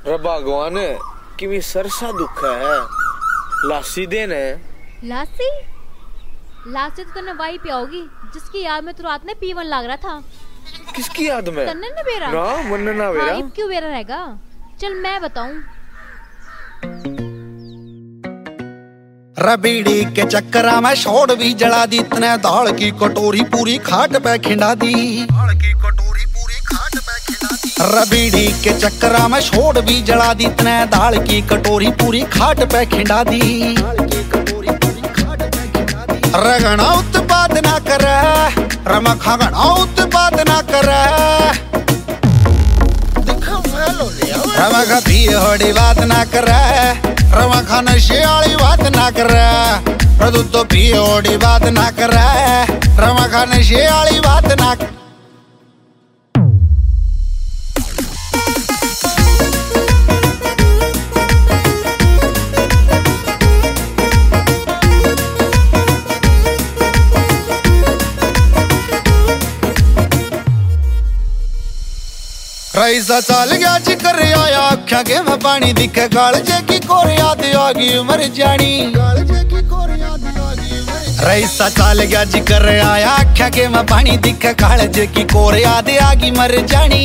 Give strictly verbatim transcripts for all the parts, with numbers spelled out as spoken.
रे भगवान कि भी सरसा दुख है लासी देने। लासी लासी तो तन्ने वाई पियाओगी जिसकी याद में तू रात में पीवन लाग रहा था। किसकी याद में? तन्ने ने बेरा ना मन ना बेरा। हाँ, क्यों बेरा रहेगा? चल मैं बताऊं। रबीड़ी के चक्करा में छोड़ भी जला दी तने दाल की कटोरी पूरी खाट पे खिंडा दी। दाल की कटोरी पूरी खाट पे खिंडा दी। रबीड़ी के चक्करा में छोड़ भी जला दी तने दाल की कटोरी पूरी खाट पे खिंडा दी। दाल की कटोरी पूरी खाट पे खिंडा दी। रगना उत्पाद ना करे रमखा गना उत्पाद ना करे रमखा भी होड़ी बात ना करे रमखा नशे वाली बात ना करे प्रदू तो भी होड़ी बात ना करे रमखा नशे वाली बात ना। रईसा चल गया जी कर आया आख्या के मैं पानी दिखे कालजे की कोर याद आगी मर जानी। रईसा चल गया जी कर आया आख्या के मैं पानी दिखे कालजे की कोर याद आगी मर जानी।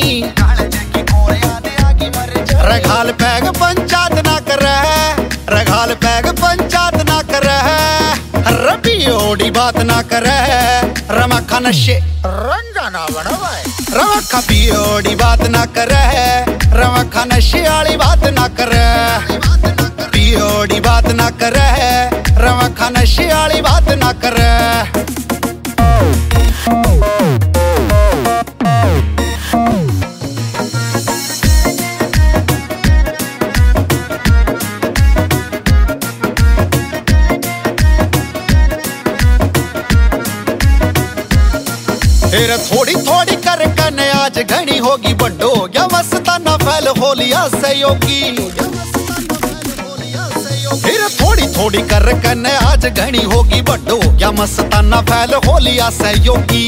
रघाल पैग पंचायत ना करे रघाल पैग पंचायत ना करे रबी ओडी बात ना करे रमखा नशे रंगा ना बनवाए रमखा पियोड़ी बात ना करे रमखा नशे वाली बात ना करे पियोड़ी बात ना करे रमखा नशे वाली बात ना करे। फिर थोड़ी थोड़ी कर कने आज घनी होगी बड्डो या मस्ताना फैल होलिया सहयोगी। फिर थोड़ी थोड़ी कर कने आज घनी होगी बड्डो या मस्ताना फैल होलिया सहयोगी।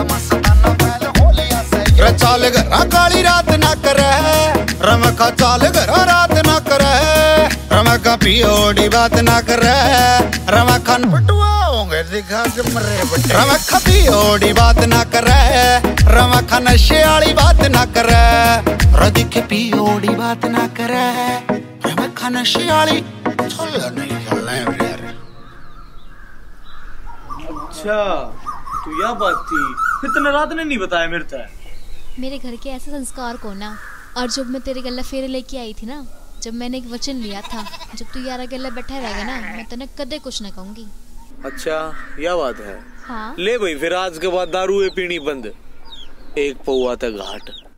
चाल घरा काली रात ना करे रमखा चाल घरा रात ना करे रमखा पियोड़ी बात ना करे रमखा दिखा के मरे बच्चे रमखा पियोड़ी बात ना करे रमखा नशे वाली बात ना करे रदिख पियोड़ी बात ना करे रमखा नशे वाली चल नहीं चलना है यार। अच्छा तो यह बात थी इतना रात ने नहीं बताया मेरे से। मेरे घर के ऐसे संस्कार को ना और जब मैं तेरे गले फेरे लेके आई थी ना जब मैंने एक वचन लिया था जब तू यारा गले बैठा रहेगा ना मैं तेने कदे कुछ ना कहूंगी। अच्छा यह बात है। हाँ ले भाई फिर आज के बाद दारू पीनी बंद एक पौआ तक घाट।